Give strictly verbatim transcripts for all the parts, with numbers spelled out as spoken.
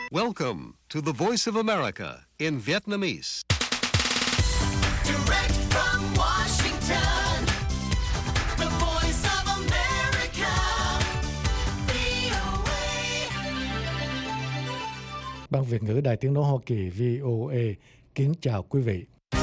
Welcome to the Voice of America in Vietnamese. Direct from Washington, the Voice of America, vê o a. Ban Việt ngữ Đài Tiếng nói Hoa Kỳ vê o a kính chào quý vị.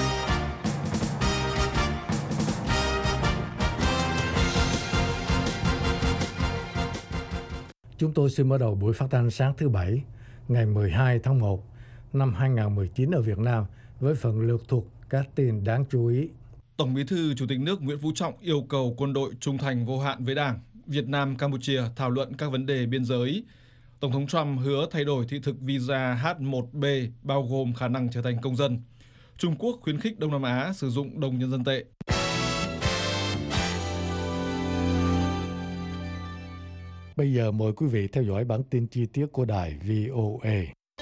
Chúng tôi xin mở đầu buổi phát thanh sáng thứ Bảy, ngày mười hai tháng một năm hai nghìn không trăm mười chín ở Việt Nam với phần lược thuộc các tin đáng chú ý. Tổng Bí thư Chủ tịch nước Nguyễn Phú Trọng yêu cầu quân đội trung thành vô hạn với Đảng. Việt Nam, Campuchia thảo luận các vấn đề biên giới. Tổng thống Trump hứa thay đổi thị thực visa H một B bao gồm khả năng trở thành công dân. Trung Quốc khuyến khích Đông Nam Á sử dụng đồng nhân dân tệ. Bây giờ mời quý vị theo dõi bản tin chi tiết của đài vê o a.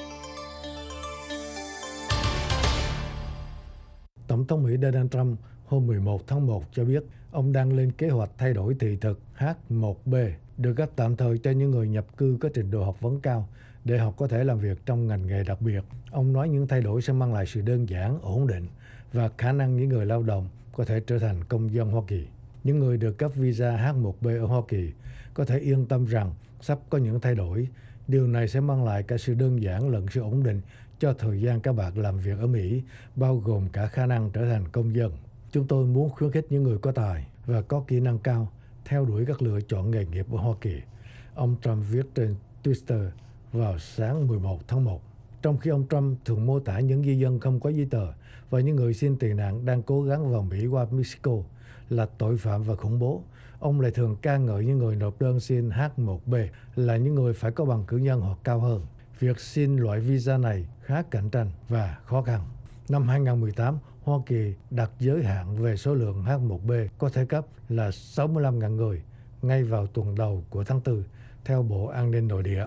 Tổng thống Mỹ Donald Trump hôm mười một tháng một cho biết ông đang lên kế hoạch thay đổi thị thực H một B được cấp tạm thời cho những người nhập cư có trình độ học vấn cao để họ có thể làm việc trong ngành nghề đặc biệt. Ông nói những thay đổi sẽ mang lại sự đơn giản, ổn định và khả năng những người lao động có thể trở thành công dân Hoa Kỳ. Những người được cấp visa H một B ở Hoa Kỳ có thể yên tâm rằng sắp có những thay đổi. Điều này sẽ mang lại cả sự đơn giản lẫn sự ổn định cho thời gian các bạn làm việc ở Mỹ, bao gồm cả khả năng trở thành công dân. Chúng tôi muốn khuyến khích những người có tài và có kỹ năng cao theo đuổi các lựa chọn nghề nghiệp ở Hoa Kỳ, ông Trump viết trên Twitter vào sáng mười một tháng một. Trong khi ông Trump thường mô tả những di dân không có giấy tờ và những người xin tị nạn đang cố gắng vào Mỹ qua Mexico là tội phạm và khủng bố, ông lại thường ca ngợi những người nộp đơn xin H một B là những người phải có bằng cử nhân hoặc cao hơn. Việc xin loại visa này khá cạnh tranh và khó khăn. Năm hai nghìn không trăm mười tám, Hoa Kỳ đặt giới hạn về số lượng H một B có thể cấp là sáu mươi lăm nghìn người ngay vào tuần đầu của tháng tư, theo Bộ An ninh Nội địa.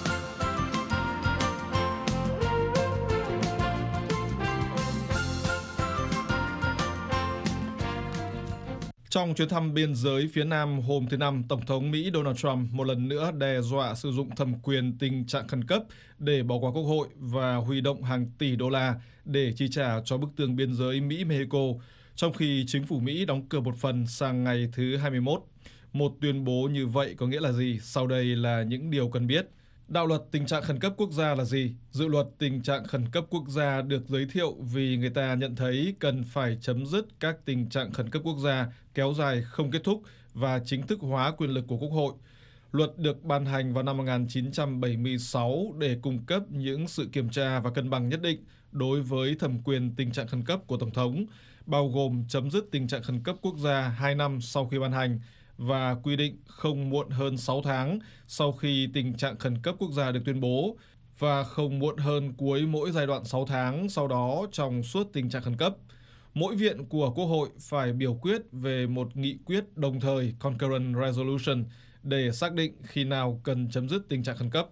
Trong chuyến thăm biên giới phía Nam hôm thứ Năm, Tổng thống Mỹ Donald Trump một lần nữa đe dọa sử dụng thẩm quyền tình trạng khẩn cấp để bỏ qua Quốc hội và huy động hàng tỷ đô la để chi trả cho bức tường biên giới Mỹ-Mexico, trong khi chính phủ Mỹ đóng cửa một phần sang ngày thứ hai mươi mốt. Một tuyên bố như vậy có nghĩa là gì? Sau đây là những điều cần biết. Đạo luật tình trạng khẩn cấp quốc gia là gì? Dự luật tình trạng khẩn cấp quốc gia được giới thiệu vì người ta nhận thấy cần phải chấm dứt các tình trạng khẩn cấp quốc gia kéo dài không kết thúc và chính thức hóa quyền lực của Quốc hội. Luật được ban hành vào năm một nghìn chín trăm bảy mươi sáu để cung cấp những sự kiểm tra và cân bằng nhất định đối với thẩm quyền tình trạng khẩn cấp của Tổng thống, bao gồm chấm dứt tình trạng khẩn cấp quốc gia hai năm sau khi ban hành, và quy định không muộn hơn sáu tháng sau khi tình trạng khẩn cấp quốc gia được tuyên bố và không muộn hơn cuối mỗi giai đoạn sáu tháng sau đó trong suốt tình trạng khẩn cấp. Mỗi viện của Quốc hội phải biểu quyết về một nghị quyết đồng thời concurrent resolution để xác định khi nào cần chấm dứt tình trạng khẩn cấp.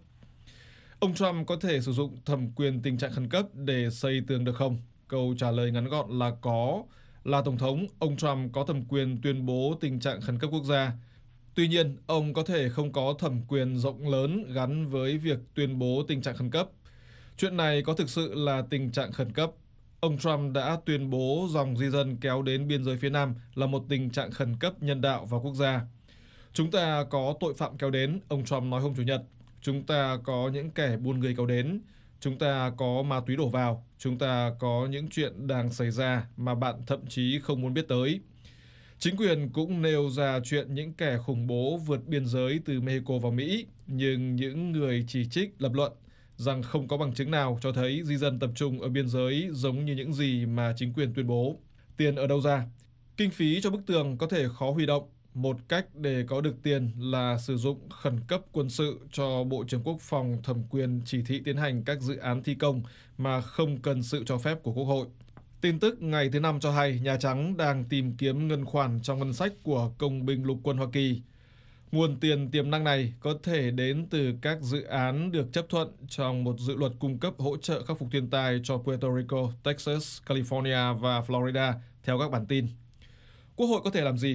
Ông Trump có thể sử dụng thẩm quyền tình trạng khẩn cấp để xây tường được không? Câu trả lời ngắn gọn là có. Là Tổng thống, ông Trump có thẩm quyền tuyên bố tình trạng khẩn cấp quốc gia. Tuy nhiên, ông có thể không có thẩm quyền rộng lớn gắn với việc tuyên bố tình trạng khẩn cấp. Chuyện này có thực sự là tình trạng khẩn cấp. Ông Trump đã tuyên bố dòng di dân kéo đến biên giới phía Nam là một tình trạng khẩn cấp nhân đạo và quốc gia. Chúng ta có tội phạm kéo đến, ông Trump nói hôm Chủ nhật. Chúng ta có những kẻ buôn người kéo đến. Chúng ta có ma túy đổ vào. Chúng ta có những chuyện đang xảy ra mà bạn thậm chí không muốn biết tới. Chính quyền cũng nêu ra chuyện những kẻ khủng bố vượt biên giới từ Mexico vào Mỹ, nhưng những người chỉ trích lập luận rằng không có bằng chứng nào cho thấy di dân tập trung ở biên giới giống như những gì mà chính quyền tuyên bố. Tiền ở đâu ra? Kinh phí cho bức tường có thể khó huy động. Một cách để có được tiền là sử dụng khẩn cấp quân sự cho Bộ trưởng Quốc phòng thẩm quyền chỉ thị tiến hành các dự án thi công mà không cần sự cho phép của Quốc hội. Tin tức ngày thứ Năm cho hay Nhà Trắng đang tìm kiếm ngân khoản trong ngân sách của Công binh Lục quân Hoa Kỳ. Nguồn tiền tiềm năng này có thể đến từ các dự án được chấp thuận trong một dự luật cung cấp hỗ trợ khắc phục thiên tai cho Puerto Rico, Texas, California và Florida, theo các bản tin. Quốc hội có thể làm gì?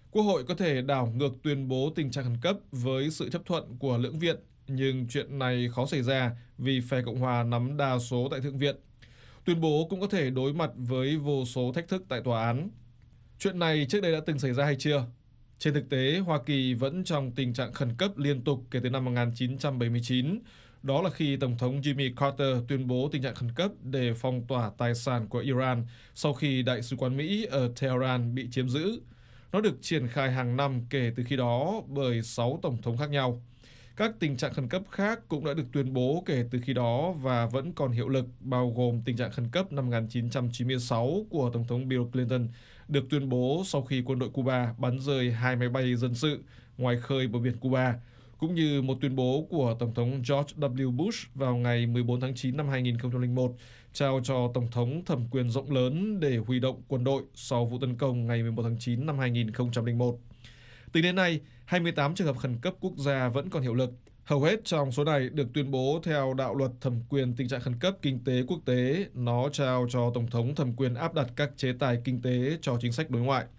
Quốc hội có thể đảo ngược tuyên bố tình trạng khẩn cấp với sự chấp thuận của lưỡng viện, nhưng chuyện này khó xảy ra vì phe Cộng hòa nắm đa số tại Thượng viện. Tuyên bố cũng có thể đối mặt với vô số thách thức tại tòa án. Chuyện này trước đây đã từng xảy ra hay chưa? Trên thực tế, Hoa Kỳ vẫn trong tình trạng khẩn cấp liên tục kể từ năm một nghìn chín trăm bảy mươi chín. Đó là khi Tổng thống Jimmy Carter tuyên bố tình trạng khẩn cấp để phong tỏa tài sản của Iran sau khi Đại sứ quán Mỹ ở Tehran bị chiếm giữ. Nó được triển khai hàng năm kể từ khi đó bởi sáu tổng thống khác nhau. Các tình trạng khẩn cấp khác cũng đã được tuyên bố kể từ khi đó và vẫn còn hiệu lực, bao gồm tình trạng khẩn cấp năm một nghìn chín trăm chín mươi sáu của Tổng thống Bill Clinton, được tuyên bố sau khi quân đội Cuba bắn rơi hai máy bay dân sự ngoài khơi bờ biển Cuba, cũng như một tuyên bố của Tổng thống George W. Bush vào ngày mười bốn tháng chín năm hai nghìn không trăm lẻ một, trao cho Tổng thống thẩm quyền rộng lớn để huy động quân đội sau vụ tấn công ngày mười một tháng chín năm hai nghìn không trăm lẻ một. Tính đến nay, hai mươi tám trường hợp khẩn cấp quốc gia vẫn còn hiệu lực. Hầu hết trong số này được tuyên bố theo đạo luật thẩm quyền tình trạng khẩn cấp kinh tế quốc tế. Nó trao cho Tổng thống thẩm quyền áp đặt các chế tài kinh tế cho chính sách đối ngoại.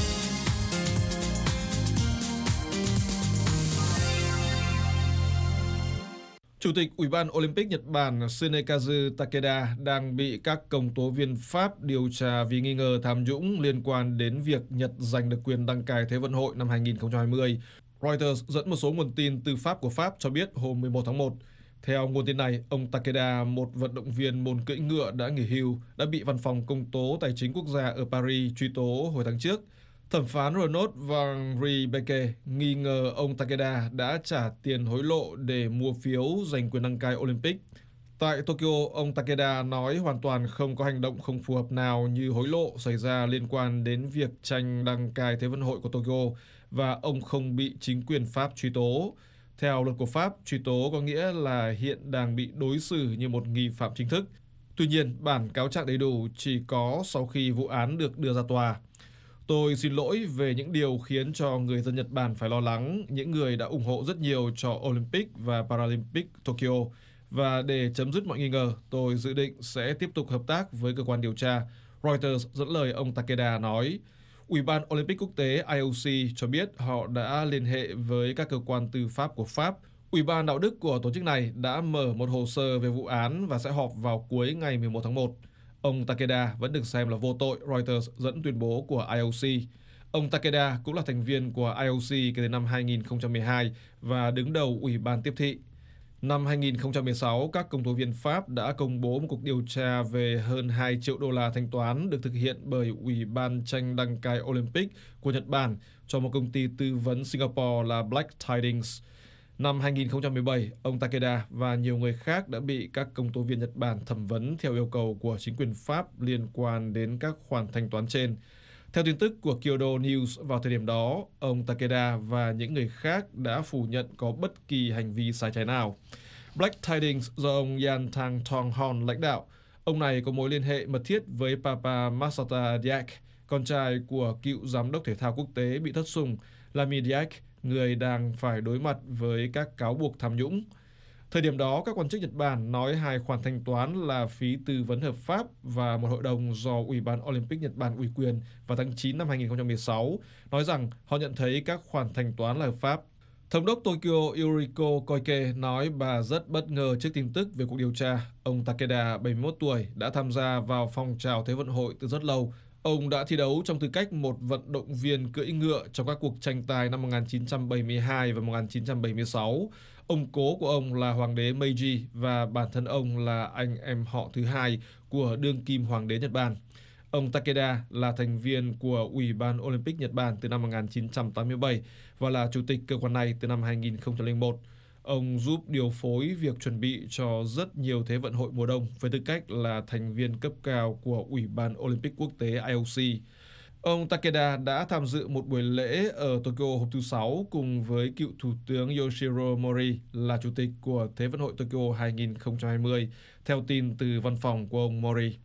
Chủ tịch Ủy ban Olympic Nhật Bản Tsunekazu Takeda đang bị các công tố viên Pháp điều tra vì nghi ngờ tham nhũng liên quan đến việc Nhật giành được quyền đăng cai Thế vận hội năm hai nghìn không trăm hai mươi. Reuters dẫn một số nguồn tin tư pháp của Pháp cho biết hôm mười một tháng một. Theo nguồn tin này, ông Takeda, một vận động viên môn cưỡi ngựa đã nghỉ hưu, đã bị Văn phòng Công tố Tài chính Quốc gia ở Paris truy tố hồi tháng trước. Thẩm phán Renaud Van Riebeeck nghi ngờ ông Takeda đã trả tiền hối lộ để mua phiếu giành quyền đăng cai Olympic. Tại Tokyo, ông Takeda nói hoàn toàn không có hành động không phù hợp nào như hối lộ xảy ra liên quan đến việc tranh đăng cai Thế vận hội của Tokyo và ông không bị chính quyền Pháp truy tố. Theo luật của Pháp, truy tố có nghĩa là hiện đang bị đối xử như một nghi phạm chính thức. Tuy nhiên, bản cáo trạng đầy đủ chỉ có sau khi vụ án được đưa ra tòa. Tôi xin lỗi về những điều khiến cho người dân Nhật Bản phải lo lắng, những người đã ủng hộ rất nhiều cho Olympic và Paralympic Tokyo. Và để chấm dứt mọi nghi ngờ, tôi dự định sẽ tiếp tục hợp tác với cơ quan điều tra. Reuters dẫn lời ông Takeda nói. Ủy ban Olympic Quốc tế I O C cho biết họ đã liên hệ với các cơ quan tư pháp của Pháp. Ủy ban đạo đức của tổ chức này đã mở một hồ sơ về vụ án và sẽ họp vào cuối ngày mười một tháng một. Ông Takeda vẫn được xem là vô tội, Reuters dẫn tuyên bố của I O C. Ông Takeda cũng là thành viên của I O C kể từ năm hai nghìn không trăm mười hai và đứng đầu Ủy ban tiếp thị. Năm hai nghìn không trăm mười sáu, các công tố viên Pháp đã công bố một cuộc điều tra về hơn hai triệu đô la thanh toán được thực hiện bởi Ủy ban tranh đăng cai Olympic của Nhật Bản cho một công ty tư vấn Singapore là Black Tidings. Năm hai nghìn không trăm mười bảy, ông Takeda và nhiều người khác đã bị các công tố viên Nhật Bản thẩm vấn theo yêu cầu của chính quyền Pháp liên quan đến các khoản thanh toán trên. Theo tin tức của Kyodo News vào thời điểm đó, ông Takeda và những người khác đã phủ nhận có bất kỳ hành vi sai trái nào. Black Tidings do ông Yan Thang Thong Hon lãnh đạo. Ông này có mối liên hệ mật thiết với Papa Masata Diak, con trai của cựu giám đốc thể thao quốc tế bị thất sủng Lamine Diak, người đang phải đối mặt với các cáo buộc tham nhũng. Thời điểm đó, các quan chức Nhật Bản nói hai khoản thanh toán là phí tư vấn hợp pháp và một hội đồng do Ủy ban Olympic Nhật Bản ủy quyền vào tháng chín năm hai nghìn không trăm mười sáu, nói rằng họ nhận thấy các khoản thanh toán là hợp pháp. Thống đốc Tokyo Yuriko Koike nói bà rất bất ngờ trước tin tức về cuộc điều tra. Ông Takeda, bảy mươi mốt tuổi, đã tham gia vào phong trào Thế vận hội từ rất lâu. Ông đã thi đấu trong tư cách một vận động viên cưỡi ngựa trong các cuộc tranh tài năm một nghìn chín trăm bảy mươi hai và một nghìn chín trăm bảy mươi sáu. Ông cố của ông là Hoàng đế Meiji và bản thân ông là anh em họ thứ hai của đương kim Hoàng đế Nhật Bản. Ông Takeda là thành viên của Ủy ban Olympic Nhật Bản từ năm một nghìn chín trăm tám mươi bảy và là chủ tịch cơ quan này từ năm hai nghìn không trăm lẻ một. Ông giúp điều phối việc chuẩn bị cho rất nhiều Thế vận hội mùa đông với tư cách là thành viên cấp cao của Ủy ban Olympic Quốc tế I O C. Ông Takeda đã tham dự một buổi lễ ở Tokyo hôm thứ Sáu cùng với cựu Thủ tướng Yoshiro Mori là chủ tịch của Thế vận hội Tokyo hai nghìn không trăm hai mươi, theo tin từ văn phòng của ông Mori.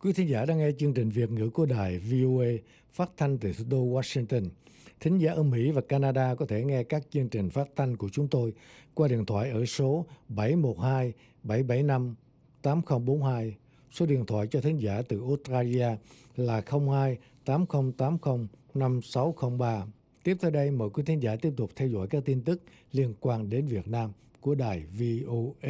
Quý thính giả đang nghe chương trình Việt ngữ của đài vê o a phát thanh từ thủ đô Washington. Thính giả ở Mỹ và Canada có thể nghe các chương trình phát thanh của chúng tôi qua điện thoại ở số bảy một hai bảy bảy năm tám không bốn hai. Số điện thoại cho thính giả từ Australia là không hai tám không tám không năm sáu không ba. Tiếp theo đây, mời quý thính giả tiếp tục theo dõi các tin tức liên quan đến Việt Nam của đài vê o a.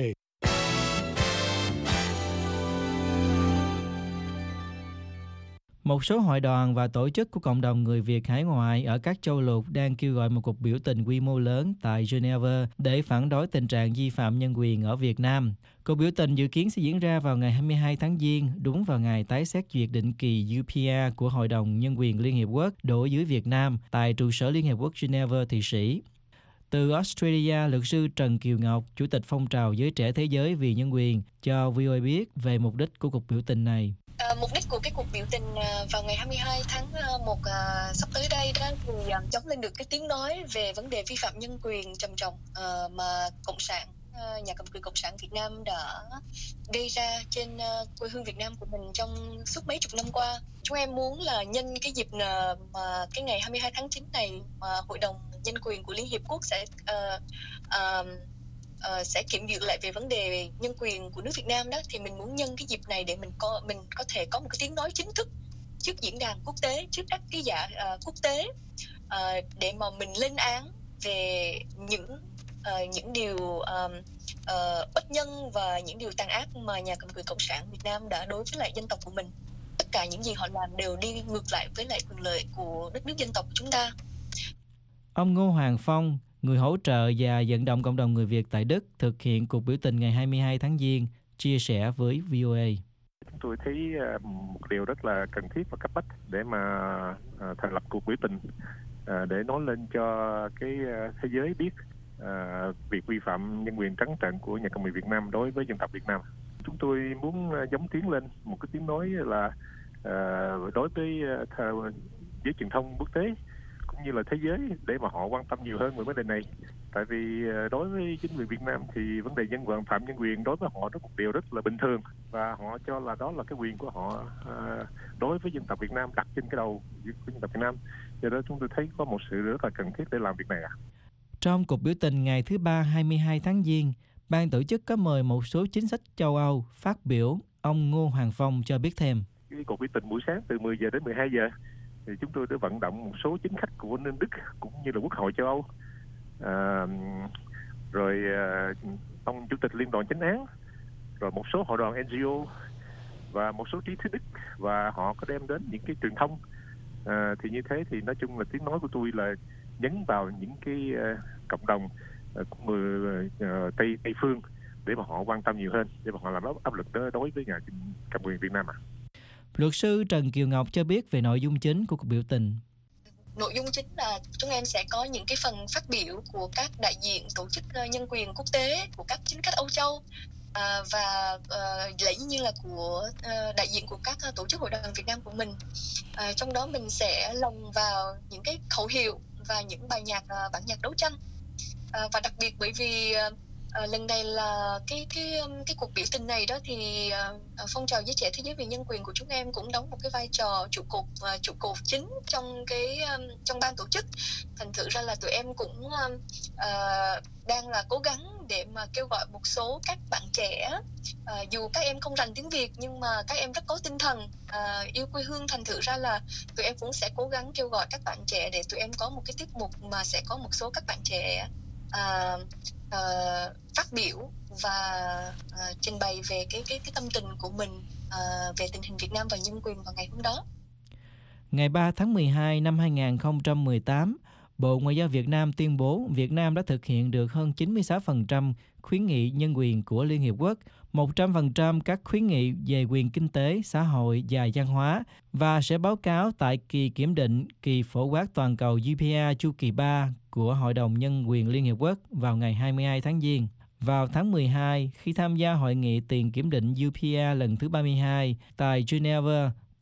Một số hội đoàn và tổ chức của cộng đồng người Việt hải ngoại ở các châu lục đang kêu gọi một cuộc biểu tình quy mô lớn tại Geneva để phản đối tình trạng vi phạm nhân quyền ở Việt Nam. Cuộc biểu tình dự kiến sẽ diễn ra vào ngày hai mươi hai tháng Giêng, đúng vào ngày tái xét duyệt định kỳ U P R của Hội đồng Nhân quyền Liên Hiệp Quốc đối với Việt Nam tại trụ sở Liên Hiệp Quốc Geneva, Thụy Sĩ. Từ Australia, luật sư Trần Kiều Ngọc, Chủ tịch phong trào Giới Trẻ Thế Giới vì Nhân quyền, cho vê o a biết về mục đích của cuộc biểu tình này. À, mục đích của cái cuộc biểu tình à, vào ngày hai mươi hai tháng một à, sắp tới đây đó thì à, chống lên được cái tiếng nói về vấn đề vi phạm nhân quyền trầm trọng à, mà cộng sản à, nhà cầm quyền cộng sản Việt Nam đã gây ra trên à, quê hương Việt Nam của mình trong suốt mấy chục năm qua. Chúng em muốn là nhân cái dịp à, mà cái ngày hai mươi hai tháng chín này mà Hội đồng Nhân quyền của Liên Hiệp Quốc sẽ à, à, Uh, sẽ kiểm duyệt lại về vấn đề nhân quyền của nước Việt Nam đó, thì mình muốn nhân cái dịp này để mình có mình có thể có một cái tiếng nói chính thức trước diễn đàn quốc tế, trước các ký giả uh, quốc tế uh, để mà mình lên án về những uh, những điều uh, uh, bất nhân và những điều tàn ác mà nhà cầm quyền cộng sản Việt Nam đã đối với lại dân tộc của mình. Tất cả những gì họ làm đều đi ngược lại với lại quyền lợi của đất nước dân tộc của chúng ta. Ông Ngô Hoàng Phong, người hỗ trợ và vận động cộng đồng người Việt tại Đức thực hiện cuộc biểu tình ngày hai mươi hai tháng Giêng, chia sẻ với vê o a. Chúng tôi thấy một điều rất là cần thiết và cấp bách để mà thành lập cuộc biểu tình để nói lên cho cái thế giới biết việc vi phạm nhân quyền trắng trợn của nhà cầm quyền Việt Nam đối với dân tộc Việt Nam. Chúng tôi muốn giống tiếng lên một cái tiếng nói là đối với giới truyền thông quốc tế cũng như là thế giới để mà họ quan tâm nhiều hơn về vấn đề này. Tại vì đối với chính quyền Việt Nam thì vấn đề nhân quyền phạm nhân quyền đối với họ đó một điều rất là bình thường, và họ cho là đó là cái quyền của họ đối với dân tộc Việt Nam, đặt trên cái đầu của dân tộc Việt Nam. Do đó chúng tôi thấy có một sự rất là cần thiết để làm việc này. Trong cuộc biểu tình ngày thứ ba hai mươi hai tháng Giêng, ban tổ chức có mời một số chính sách châu Âu phát biểu. Ông Ngô Hoàng Phong cho biết thêm. Cái cuộc biểu tình buổi sáng từ mười giờ đến mười hai giờ thì chúng tôi đã vận động một số chính khách của Liên Đức cũng như là Quốc hội châu Âu, à, rồi à, ông Chủ tịch Liên đoàn Chánh án, rồi một số hội đoàn en giê ô và một số trí thức Đức, và họ có đem đến những cái truyền thông. À, thì như thế thì nói chung là tiếng nói của tôi là nhấn vào những cái uh, cộng đồng uh, của người uh, Tây Tây phương để mà họ quan tâm nhiều hơn, để mà họ làm áp lực đó đối với nhà cầm quyền Việt Nam. À. Luật sư Trần Kiều Ngọc cho biết về nội dung chính của cuộc biểu tình. Nội dung chính là chúng em sẽ có những cái phần phát biểu của các đại diện tổ chức nhân quyền quốc tế, của các chính khách Âu Châu, à, và uh, lấy như là của uh, đại diện của các uh, tổ chức hội đoàn Việt Nam của mình. À, trong đó mình sẽ lồng vào những cái khẩu hiệu và những bài nhạc, uh, bản nhạc đấu tranh. À, và đặc biệt bởi vì uh, À, lần này là cái cái cái cuộc biểu tình này đó thì uh, phong trào Giới Trẻ Thế Giới vì Nhân quyền của chúng em cũng đóng một cái vai trò trụ cột uh, trụ cột chính trong cái um, trong ban tổ chức. Thành thử ra là tụi em cũng um, uh, đang là cố gắng để mà kêu gọi một số các bạn trẻ, uh, dù các em không rành tiếng Việt nhưng mà các em rất có tinh thần uh, yêu quê hương. Thành thử ra là tụi em cũng sẽ cố gắng kêu gọi các bạn trẻ để tụi em có một cái tiết mục mà sẽ có một số các bạn trẻ uh, uh, phát biểu và uh, trình bày về cái cái cái tâm tình của mình uh, về tình hình Việt Nam và nhân quyền vào ngày hôm đó. Ngày ba tháng mười hai năm hai nghìn không trăm mười tám, Bộ Ngoại giao Việt Nam tuyên bố Việt Nam đã thực hiện được hơn chín mươi sáu phần trăm khuyến nghị nhân quyền của Liên Hiệp Quốc, một trăm phần trăm các khuyến nghị về quyền kinh tế, xã hội và văn hóa, và sẽ báo cáo tại kỳ kiểm định kỳ phổ quát toàn cầu U P R chu kỳ ba của Hội đồng Nhân quyền Liên Hiệp Quốc vào ngày hai mươi hai tháng Giêng. Vào tháng mười hai, khi tham gia hội nghị tiền kiểm định U P R lần thứ ba mươi hai tại Geneva,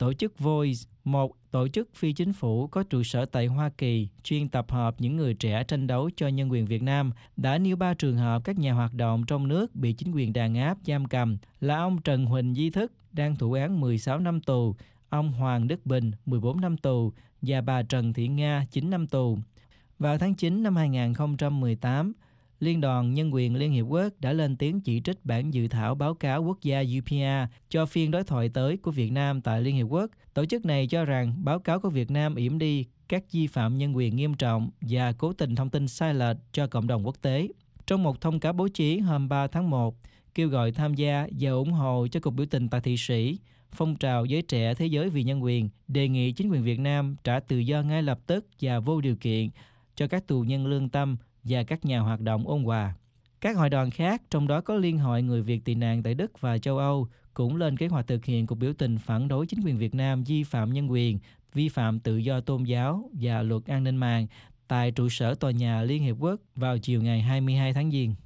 tổ chức Voice, một tổ chức phi chính phủ có trụ sở tại Hoa Kỳ, chuyên tập hợp những người trẻ tranh đấu cho nhân quyền Việt Nam, đã nêu ba trường hợp các nhà hoạt động trong nước bị chính quyền đàn áp giam cầm là ông Trần Huỳnh Di Thức đang thụ án mười sáu năm tù, ông Hoàng Đức Bình mười bốn năm tù và bà Trần Thị Nga chín năm tù. Vào tháng chín năm hai nghìn không trăm mười tám, Liên đoàn Nhân quyền Liên Hiệp Quốc đã lên tiếng chỉ trích bản dự thảo báo cáo quốc gia U P R cho phiên đối thoại tới của Việt Nam tại Liên Hiệp Quốc. Tổ chức này cho rằng báo cáo của Việt Nam yểm đi các vi phạm nhân quyền nghiêm trọng và cố tình thông tin sai lệch cho cộng đồng quốc tế. Trong một thông cáo báo chí hôm ba tháng một, kêu gọi tham gia và ủng hộ cho cuộc biểu tình tại Thụy Sĩ, phong trào giới trẻ thế giới vì nhân quyền đề nghị chính quyền Việt Nam trả tự do ngay lập tức và vô điều kiện cho các tù nhân lương tâm và các nhà hoạt động ôn hòa. Các hội đoàn khác, trong đó có Liên hội Người Việt tị nạn tại Đức và châu Âu, cũng lên kế hoạch thực hiện cuộc biểu tình phản đối chính quyền Việt Nam vi phạm nhân quyền, vi phạm tự do tôn giáo và luật an ninh mạng tại trụ sở tòa nhà Liên Hiệp Quốc vào chiều ngày hai mươi hai tháng Giêng.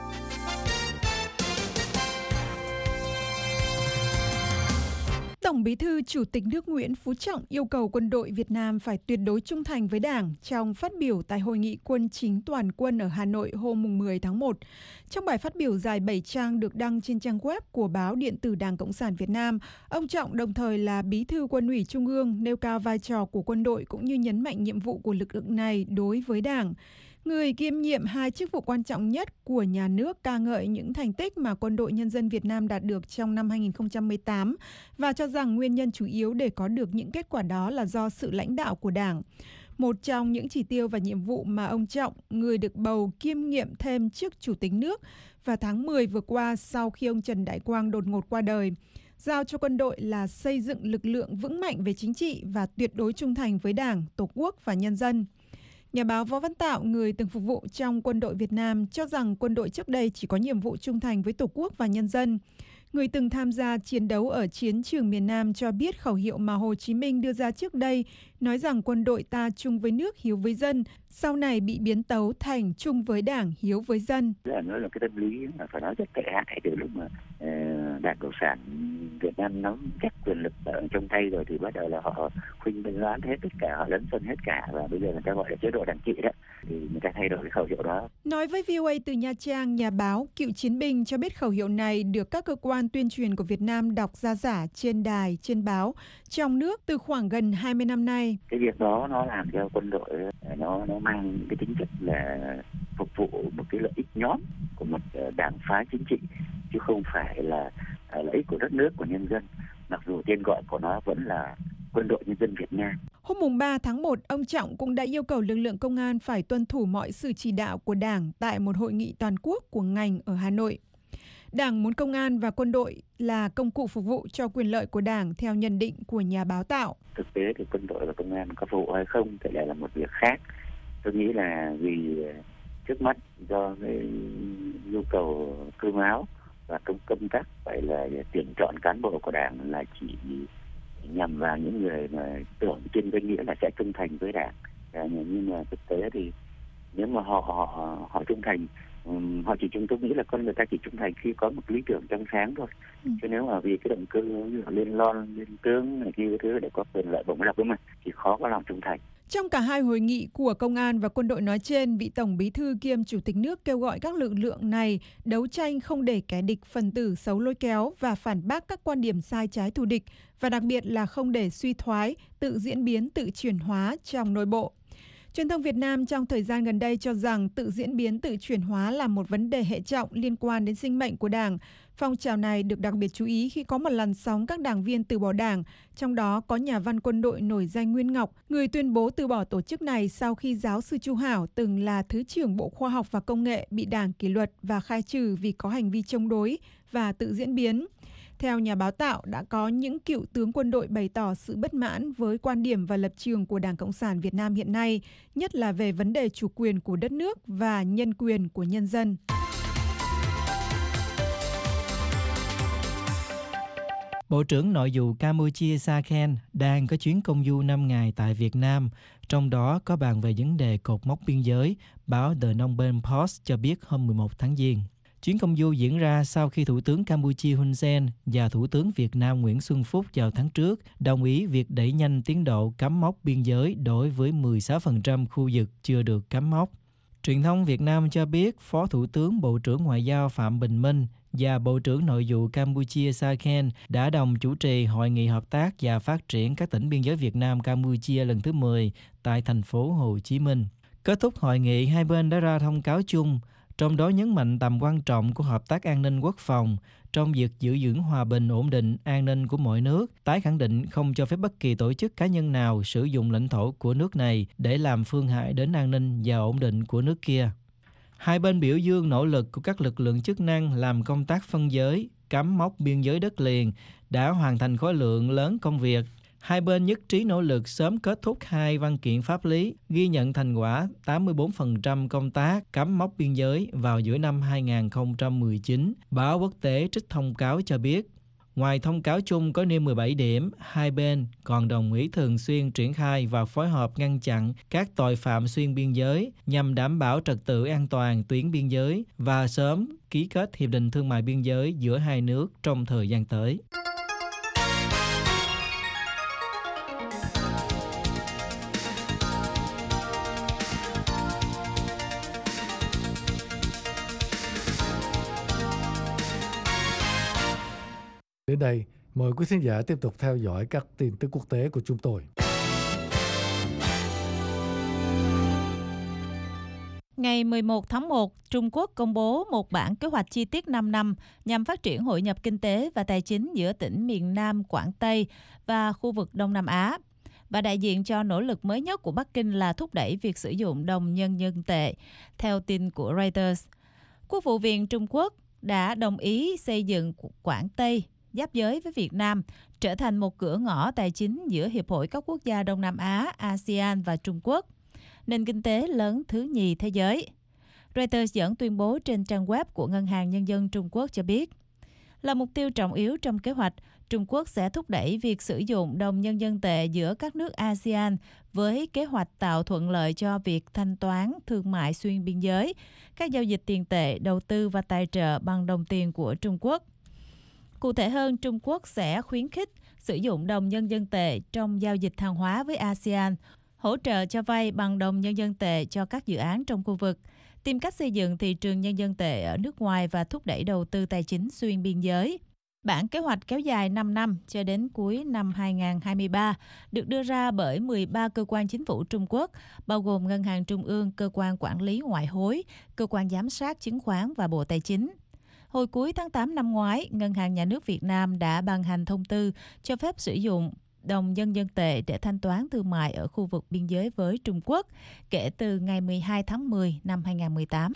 Tổng Bí thư Chủ tịch nước Nguyễn Phú Trọng yêu cầu quân đội Việt Nam phải tuyệt đối trung thành với Đảng trong phát biểu tại Hội nghị Quân chính toàn quân ở Hà Nội hôm mười tháng một. Trong bài phát biểu dài bảy trang được đăng trên trang web của báo điện tử Đảng Cộng sản Việt Nam, ông Trọng đồng thời là Bí thư Quân ủy Trung ương nêu cao vai trò của quân đội cũng như nhấn mạnh nhiệm vụ của lực lượng này đối với Đảng. Người kiêm nhiệm hai chức vụ quan trọng nhất của nhà nước ca ngợi những thành tích mà Quân đội Nhân dân Việt Nam đạt được trong năm hai nghìn không trăm mười tám và cho rằng nguyên nhân chủ yếu để có được những kết quả đó là do sự lãnh đạo của Đảng. Một trong những chỉ tiêu và nhiệm vụ mà ông Trọng, người được bầu kiêm nhiệm thêm chức Chủ tịch nước vào tháng mười vừa qua sau khi ông Trần Đại Quang đột ngột qua đời, giao cho quân đội là xây dựng lực lượng vững mạnh về chính trị và tuyệt đối trung thành với Đảng, Tổ quốc và nhân dân. Nhà báo Võ Văn Tạo, người từng phục vụ trong quân đội Việt Nam, cho rằng quân đội trước đây chỉ có nhiệm vụ trung thành với Tổ quốc và nhân dân. Người từng tham gia chiến đấu ở chiến trường miền Nam cho biết khẩu hiệu mà Hồ Chí Minh đưa ra trước đây nói rằng quân đội ta chung với nước, hiếu với dân, sau này bị biến tấu thành chung với Đảng, hiếu với dân. Nó là cái tâm lý mà phải nói rất tệ hại từ lúc mà uh, Đảng Cộng sản Việt Nam nắm chắc quyền lực ở trong tay rồi thì bắt đầu là họ khuynh đoán hết tất cả, họ lấn sân hết cả và bây giờ người ta gọi là chế độ đảng trị đó, thì người ta thay đổi cái khẩu hiệu đó. Nói với vê o a từ Nha Trang, nhà báo, cựu chiến binh cho biết khẩu hiệu này được các cơ quan tuyên truyền của Việt Nam đọc ra giả trên đài, trên báo, trong nước từ khoảng gần hai mươi năm nay. Cái việc đó nó làm cho quân đội nó nó mang cái tính chất là phục vụ một cái lợi ích nhóm của một đảng phái chính trị chứ không phải là lợi ích của đất nước, của nhân dân, mặc dù tên gọi của nó vẫn là Quân đội Nhân dân Việt Nam. Hôm mùng ba tháng một, ông Trọng cũng đã yêu cầu lực lượng công an phải tuân thủ mọi sự chỉ đạo của Đảng tại một hội nghị toàn quốc của ngành ở Hà Nội. Đảng muốn công an và quân đội là công cụ phục vụ cho quyền lợi của Đảng theo nhận định của nhà báo Tạo. Thực tế thì quân đội và công an có phục vụ hay không thì lại là một việc khác. Tôi nghĩ là vì trước mắt do cái nhu cầu cơm áo và công công tác phải là tuyển chọn cán bộ của Đảng là chỉ nhằm vào những người mà tưởng trên danh nghĩa là sẽ trung thành với Đảng. Nhưng mà thực tế thì nếu mà họ họ họ trung thành, họ chỉ chúng tôi nghĩ là con người ta chỉ trung thành khi có một lý tưởng trong sáng thôi. Ừ. Chứ nếu mà vì cái động cơ lên lon, lên tướng này kia thứ để có quyền lợi bổng lộc đấy mà thì khó có lòng trung thành. Trong cả hai hội nghị của công an và quân đội nói trên, vị Tổng Bí thư kiêm Chủ tịch nước kêu gọi các lực lượng này đấu tranh không để kẻ địch phần tử xấu lôi kéo và phản bác các quan điểm sai trái thù địch, và đặc biệt là không để suy thoái, tự diễn biến, tự chuyển hóa trong nội bộ. Truyền thông Việt Nam trong thời gian gần đây cho rằng tự diễn biến, tự chuyển hóa là một vấn đề hệ trọng liên quan đến sinh mệnh của Đảng. Phong trào này được đặc biệt chú ý khi có một làn sóng các đảng viên từ bỏ Đảng, trong đó có nhà văn quân đội nổi danh Nguyên Ngọc, người tuyên bố từ bỏ tổ chức này sau khi giáo sư Chu Hảo từng là Thứ trưởng Bộ Khoa học và Công nghệ bị Đảng kỷ luật và khai trừ vì có hành vi chống đối và tự diễn biến. Theo nhà báo Tạo, đã có những cựu tướng quân đội bày tỏ sự bất mãn với quan điểm và lập trường của Đảng Cộng sản Việt Nam hiện nay, nhất là về vấn đề chủ quyền của đất nước và nhân quyền của nhân dân. Bộ trưởng Nội vụ Campuchia Sa Khen đang có chuyến công du năm ngày tại Việt Nam, trong đó có bàn về vấn đề cột mốc biên giới, báo The Phnom Penh Post cho biết hôm mười một tháng Giêng. Chuyến công du diễn ra sau khi Thủ tướng Campuchia Hun Sen và Thủ tướng Việt Nam Nguyễn Xuân Phúc vào tháng trước đồng ý việc đẩy nhanh tiến độ cắm mốc biên giới đối với mười sáu phần trăm khu vực chưa được cắm mốc. Truyền thông Việt Nam cho biết Phó Thủ tướng Bộ trưởng Ngoại giao Phạm Bình Minh và Bộ trưởng Nội vụ Campuchia Sa Khen đã đồng chủ trì Hội nghị hợp tác và phát triển các tỉnh biên giới Việt Nam-Campuchia lần thứ mười tại thành phố Hồ Chí Minh. Kết thúc hội nghị, hai bên đã ra thông cáo chung, trong đó nhấn mạnh tầm quan trọng của hợp tác an ninh quốc phòng trong việc giữ vững hòa bình, ổn định, an ninh của mọi nước, tái khẳng định không cho phép bất kỳ tổ chức cá nhân nào sử dụng lãnh thổ của nước này để làm phương hại đến an ninh và ổn định của nước kia. Hai bên biểu dương nỗ lực của các lực lượng chức năng làm công tác phân giới, cắm mốc biên giới đất liền đã hoàn thành khối lượng lớn công việc. Hai bên nhất trí nỗ lực sớm kết thúc hai văn kiện pháp lý, ghi nhận thành quả tám mươi bốn phần trăm công tác cắm mốc biên giới vào giữa năm hai không một chín. Báo quốc tế trích thông cáo cho biết, ngoài thông cáo chung có nêu mười bảy điểm, hai bên còn đồng ý thường xuyên triển khai và phối hợp ngăn chặn các tội phạm xuyên biên giới nhằm đảm bảo trật tự an toàn tuyến biên giới và sớm ký kết hiệp định thương mại biên giới giữa hai nước trong thời gian tới. Đến đây, mời quý khán giả tiếp tục theo dõi các tin tức quốc tế của chúng tôi. Ngày mười một tháng một, Trung Quốc công bố một bản kế hoạch chi tiết năm năm nhằm phát triển hội nhập kinh tế và tài chính giữa tỉnh miền Nam Quảng Tây và khu vực Đông Nam Á. Và đại diện cho nỗ lực mới nhất của Bắc Kinh là thúc đẩy việc sử dụng đồng nhân dân tệ. Theo tin của Reuters, Quốc vụ viện Trung Quốc đã đồng ý xây dựng Quảng Tây giáp giới với Việt Nam trở thành một cửa ngõ tài chính giữa Hiệp hội các quốc gia Đông Nam Á, a sê an và Trung Quốc, nền kinh tế lớn thứ nhì thế giới. Reuters dẫn tuyên bố trên trang web của Ngân hàng Nhân dân Trung Quốc cho biết, là mục tiêu trọng yếu trong kế hoạch, Trung Quốc sẽ thúc đẩy việc sử dụng đồng nhân dân tệ giữa các nước a sê an với kế hoạch tạo thuận lợi cho việc thanh toán thương mại xuyên biên giới, các giao dịch tiền tệ, đầu tư và tài trợ bằng đồng tiền của Trung Quốc. Cụ thể hơn, Trung Quốc sẽ khuyến khích sử dụng đồng nhân dân tệ trong giao dịch hàng hóa với a sê an, hỗ trợ cho vay bằng đồng nhân dân tệ cho các dự án trong khu vực, tìm cách xây dựng thị trường nhân dân tệ ở nước ngoài và thúc đẩy đầu tư tài chính xuyên biên giới. Bản kế hoạch kéo dài năm năm cho đến cuối năm hai không hai ba được đưa ra bởi mười ba cơ quan chính phủ Trung Quốc, bao gồm Ngân hàng Trung ương, Cơ quan Quản lý Ngoại hối, Cơ quan Giám sát Chứng khoán và Bộ Tài chính. Hồi cuối tháng tám năm ngoái, Ngân hàng Nhà nước Việt Nam đã ban hành thông tư cho phép sử dụng đồng nhân dân tệ để thanh toán thương mại ở khu vực biên giới với Trung Quốc kể từ ngày mười hai tháng mười năm hai không một tám.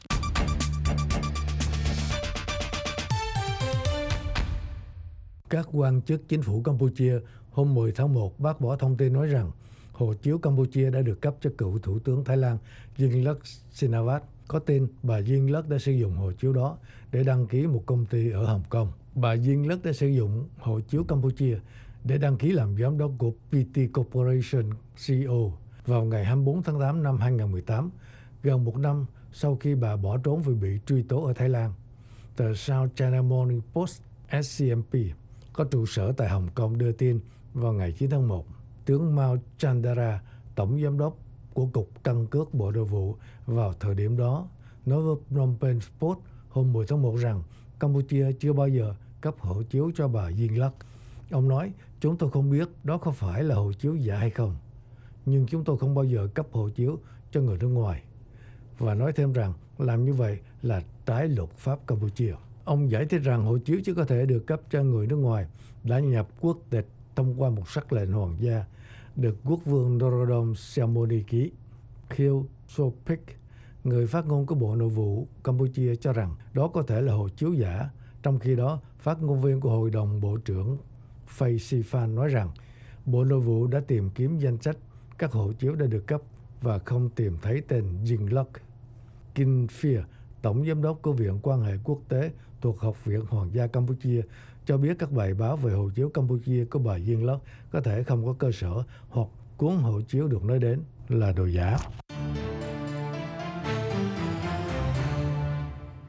Các quan chức chính phủ Campuchia hôm mười tháng một bác bỏ thông tin nói rằng hộ chiếu Campuchia đã được cấp cho cựu Thủ tướng Thái Lan Yingluck Shinawatra. Có tin bà Yingluck đã sử dụng hộ chiếu đó để đăng ký một công ty ở Hồng Kông. Bà Yingluck đã sử dụng hộ chiếu Campuchia để đăng ký làm giám đốc của pê tê Corporation xê e ô vào ngày hai mươi bốn tháng tám năm hai không một tám, gần một năm sau khi bà bỏ trốn vì bị truy tố ở Thái Lan. Tờ South China Morning Post ét xê em pê có trụ sở tại Hồng Kông đưa tin vào ngày chín tháng một, tướng Mao Chandra, tổng giám đốc của Cục Căn cước Bộ Nội vụ vào thời điểm đó, nói với Phnom Penh Post hôm mười tháng một rằng Campuchia chưa bao giờ cấp hộ chiếu cho bà Yingluck. Ông nói, chúng tôi không biết đó có phải là hộ chiếu giả hay không, nhưng chúng tôi không bao giờ cấp hộ chiếu cho người nước ngoài. Và nói thêm rằng làm như vậy là trái luật pháp Campuchia. Ông giải thích rằng hộ chiếu chỉ có thể được cấp cho người nước ngoài đã nhập quốc tịch thông qua một sắc lệnh hoàng gia được quốc vương Norodom Sihamoni ký. Khieu Sopik, người phát ngôn của Bộ Nội vụ Campuchia cho rằng đó có thể là hộ chiếu giả. Trong khi đó, phát ngôn viên của Hội đồng Bộ trưởng Phay Siphan nói rằng Bộ Nội vụ đã tìm kiếm danh sách các hộ chiếu đã được cấp và không tìm thấy tên Yingluck. Kin Phir, tổng giám đốc của Viện Quan hệ Quốc tế thuộc Học viện Hoàng gia Campuchia, cho biết các bài báo về hộ chiếu Campuchia của bà Yingluck có thể không có cơ sở hoặc cuốn hộ chiếu được nói đến là đồ giả.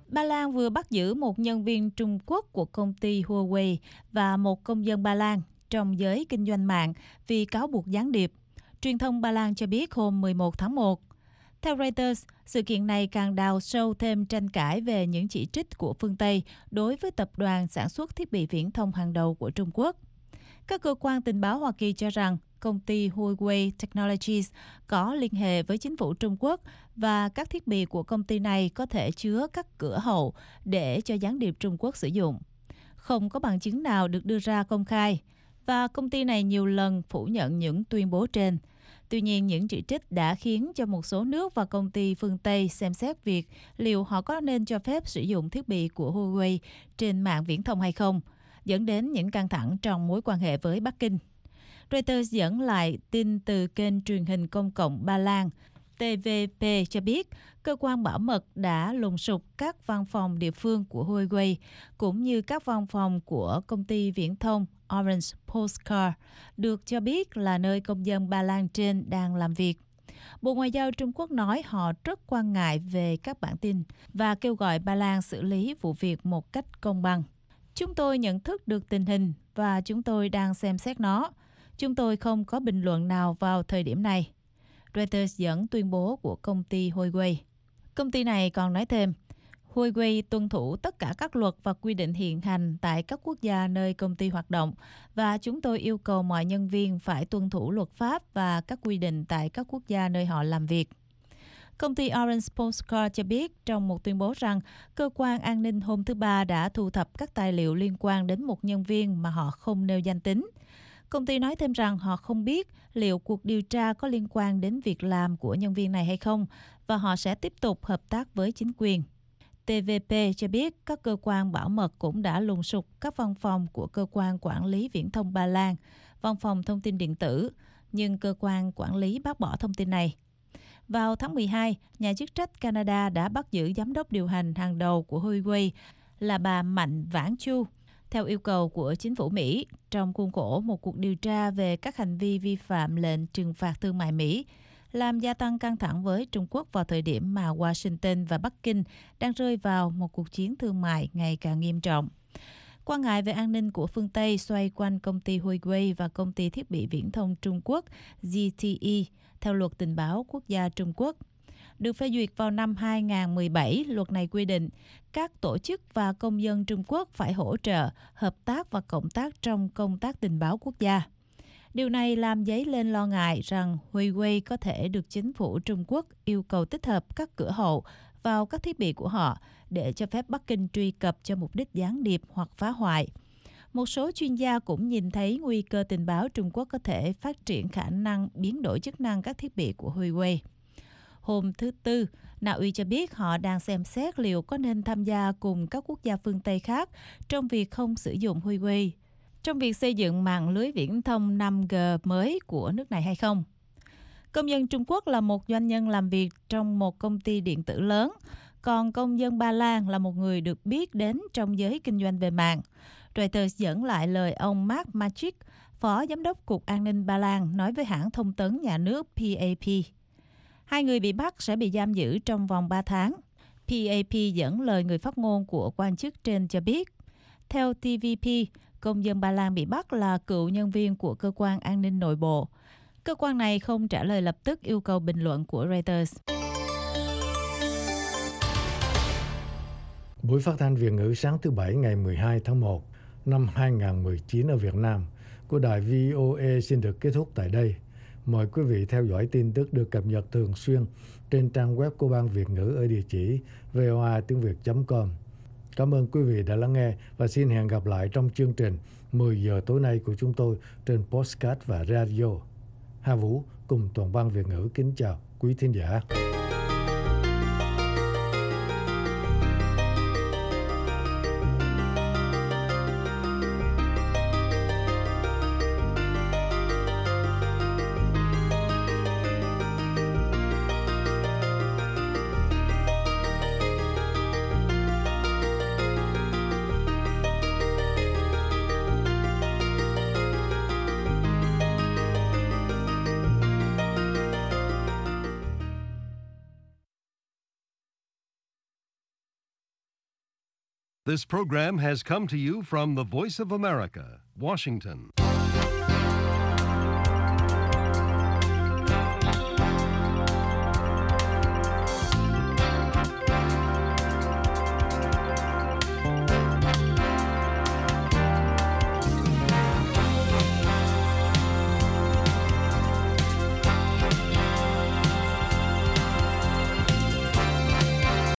Ba Lan vừa bắt giữ một nhân viên Trung Quốc của công ty Huawei và một công dân Ba Lan trong giới kinh doanh mạng vì cáo buộc gián điệp. Truyền thông Ba Lan cho biết hôm mười một tháng một. Theo Reuters, sự kiện này càng đào sâu thêm tranh cãi về những chỉ trích của phương Tây đối với tập đoàn sản xuất thiết bị viễn thông hàng đầu của Trung Quốc. Các cơ quan tình báo Hoa Kỳ cho rằng công ty Huawei Technologies có liên hệ với chính phủ Trung Quốc và các thiết bị của công ty này có thể chứa các cửa hậu để cho gián điệp Trung Quốc sử dụng. Không có bằng chứng nào được đưa ra công khai và công ty này nhiều lần phủ nhận những tuyên bố trên. Tuy nhiên, những chỉ trích đã khiến cho một số nước và công ty phương Tây xem xét việc liệu họ có nên cho phép sử dụng thiết bị của Huawei trên mạng viễn thông hay không, dẫn đến những căng thẳng trong mối quan hệ với Bắc Kinh. Reuters dẫn lại tin từ kênh truyền hình công cộng Ba Lan tê vê pê cho biết cơ quan bảo mật đã lùng sục các văn phòng địa phương của Huawei cũng như các văn phòng của công ty viễn thông Orange Polska, được cho biết là nơi công dân Ba Lan trên đang làm việc. Bộ Ngoại giao Trung Quốc nói họ rất quan ngại về các bản tin và kêu gọi Ba Lan xử lý vụ việc một cách công bằng. Chúng tôi nhận thức được tình hình và chúng tôi đang xem xét nó. Chúng tôi không có bình luận nào vào thời điểm này. Reuters dẫn tuyên bố của công ty Huawei. Công ty này còn nói thêm, Huawei tuân thủ tất cả các luật và quy định hiện hành tại các quốc gia nơi công ty hoạt động và chúng tôi yêu cầu mọi nhân viên phải tuân thủ luật pháp và các quy định tại các quốc gia nơi họ làm việc. Công ty Orange Polska cho biết trong một tuyên bố rằng cơ quan an ninh hôm thứ Ba đã thu thập các tài liệu liên quan đến một nhân viên mà họ không nêu danh tính. Công ty nói thêm rằng họ không biết liệu cuộc điều tra có liên quan đến việc làm của nhân viên này hay không và họ sẽ tiếp tục hợp tác với chính quyền. tê vê pê cho biết các cơ quan bảo mật cũng đã lùng sục các văn phòng của cơ quan quản lý viễn thông Ba Lan, văn phòng thông tin điện tử, nhưng cơ quan quản lý bác bỏ thông tin này. Vào tháng mười hai, nhà chức trách Canada đã bắt giữ giám đốc điều hành hàng đầu của Huawei là bà Mạnh Vãn Chu, theo yêu cầu của chính phủ Mỹ, trong khuôn khổ một cuộc điều tra về các hành vi vi phạm lệnh trừng phạt thương mại Mỹ, làm gia tăng căng thẳng với Trung Quốc vào thời điểm mà Washington và Bắc Kinh đang rơi vào một cuộc chiến thương mại ngày càng nghiêm trọng. Quan ngại về an ninh của phương Tây xoay quanh công ty Huawei và công ty thiết bị viễn thông Trung Quốc Z T E, theo luật tình báo quốc gia Trung Quốc. Được phê duyệt vào năm hai nghìn không trăm mười bảy, luật này quy định các tổ chức và công dân Trung Quốc phải hỗ trợ, hợp tác và cộng tác trong công tác tình báo quốc gia. Điều này làm dấy lên lo ngại rằng Huawei có thể được chính phủ Trung Quốc yêu cầu tích hợp các cửa hậu vào các thiết bị của họ để cho phép Bắc Kinh truy cập cho mục đích gián điệp hoặc phá hoại. Một số chuyên gia cũng nhìn thấy nguy cơ tình báo Trung Quốc có thể phát triển khả năng biến đổi chức năng các thiết bị của Huawei. Hôm thứ Tư, Na Uy cho biết họ đang xem xét liệu có nên tham gia cùng các quốc gia phương Tây khác trong việc không sử dụng Huawei, trong việc xây dựng mạng lưới viễn thông năm G mới của nước này hay không. Công dân Trung Quốc là một doanh nhân làm việc trong một công ty điện tử lớn, còn công dân Ba Lan là một người được biết đến trong giới kinh doanh về mạng. Reuters dẫn lại lời ông Mark Magic, Phó Giám đốc Cục An ninh Ba Lan, nói với hãng thông tấn nhà nước pê a pê. Hai người bị bắt sẽ bị giam giữ trong vòng ba tháng. pê a pê dẫn lời người phát ngôn của quan chức trên cho biết. Theo tê vê pê, công dân Ba Lan bị bắt là cựu nhân viên của cơ quan an ninh nội bộ. Cơ quan này không trả lời lập tức yêu cầu bình luận của Reuters. Buổi phát thanh Việt ngữ sáng thứ Bảy ngày mười hai tháng một năm hai nghìn không trăm mười chín ở Việt Nam của đài vê o a xin được kết thúc tại đây. Mời quý vị theo dõi tin tức được cập nhật thường xuyên trên trang web của Ban Việt ngữ ở địa chỉ v o a tiếng việt chấm com. Cảm ơn quý vị đã lắng nghe và xin hẹn gặp lại trong chương trình mười giờ tối nay của chúng tôi trên podcast và radio. Hà Vũ cùng toàn ban Việt ngữ kính chào quý thính giả. This program has come to you from the Voice of America, Washington.